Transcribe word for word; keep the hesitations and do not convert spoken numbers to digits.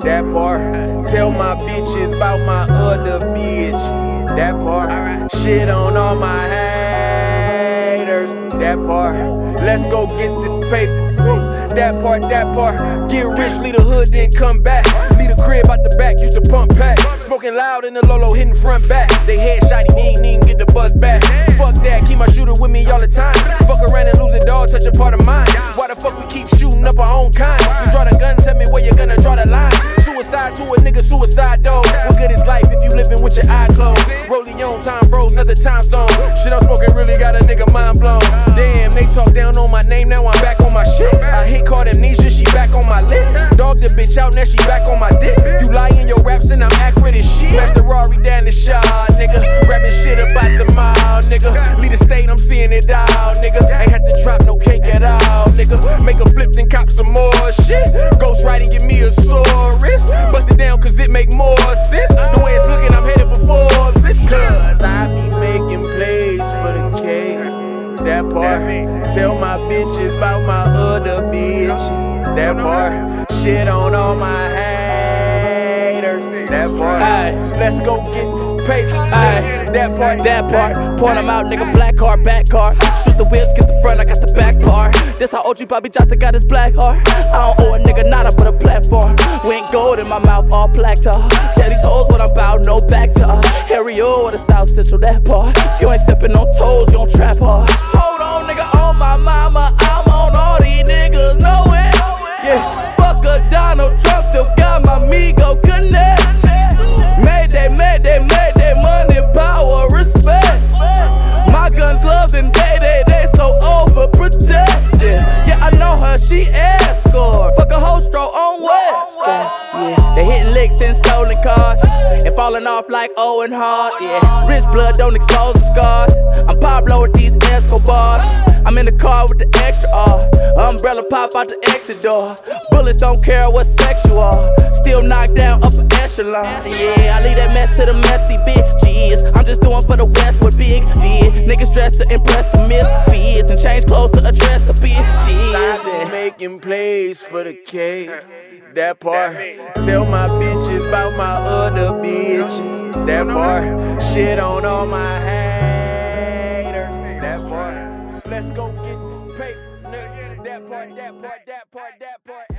that part. Tell my bitches about my other bitches, that part. Shit on all my haters, that part. Let's go get this paper, that part, that part. Get rich, leave the hood, then come back. Leave the crib out the back, used to pump pack. Smoking loud in the Lolo, hitting front back. They headshot him, he ain't even get the buzz back. Fuck that, keep my shooter with me all the time. Fuck around and lose a dog, touch a part of mine. Why the fuck we keep shooting up our own kind? You draw the gun, tell me where you're gonna draw the line. Suicide to a nigga, suicide though. What good is life if you living with your eye closed? Rolling on, time froze, another time zone. Shit I'm smoking really got a nigga mind blown. Damn, they talk down on my name, now I'm back on my shit. I hit caught amnesia, she back on my list. Dog the bitch out, now she back on my dick. You lie in your raps and I'm accurate as shit. Smash the Rari down the Shaw, nigga. Rapping shit about the mall, nigga. Lead the state, I'm seeing it all, nigga. Ain't had to drop no cake at all, nigga. Make a flip and cop some more shit. Ghost riding, give me a sore wrist. Bust it down cause it make more sense. The way it's looking, I'm headed for Forbes. Cause I be making plays for the K, that part. Tell my bitches about my other bitches, that part. Shit on all my haters, that part. Aye. Let's go get this paper, aye. That part, that part. Point them out, nigga, black car, back car. Shoot the whips, get the front, I got the back part. This how O G Bobby Johnson got his black heart. I don't owe a nigga nada but a platform. Went gold in my mouth, all black to her. Tell these hoes what I'm about, no back to her. Harry O or the South Central, that part. If you ain't stepping on toes, you don't trap hard. Hold on, nigga, on my mama, I'm on all these niggas, know it. Yeah, fuck a Donald Trump, still got my Migo connect. Mayday, mayday, mayday, money, power, respect. My guns, gloves, and they, they, they so overprotected. Yeah, I know her, she escort. Fuck a whole stroke on West. Yeah, they hitting licks in stolen cars and falling off like Owen Hart. Yeah, rich blood don't expose the scars. I'm Pablo with these Escobars. I'm in the car with the extra R. Umbrella pop out the exit door. Bullets don't care what sex you are. Still knocked down upper echelon. Yeah, I leave that mess to the messy bitches. I'm just doing for the West with big bid. Niggas dressed to impress the misfits and change clothes to address the bitches. I be making plays for the K, that part. Tell my bitches about my other bitches, that part. Shit on all my haters, that part. Let's go get this paper, nigga. That part, that part, that part, that part.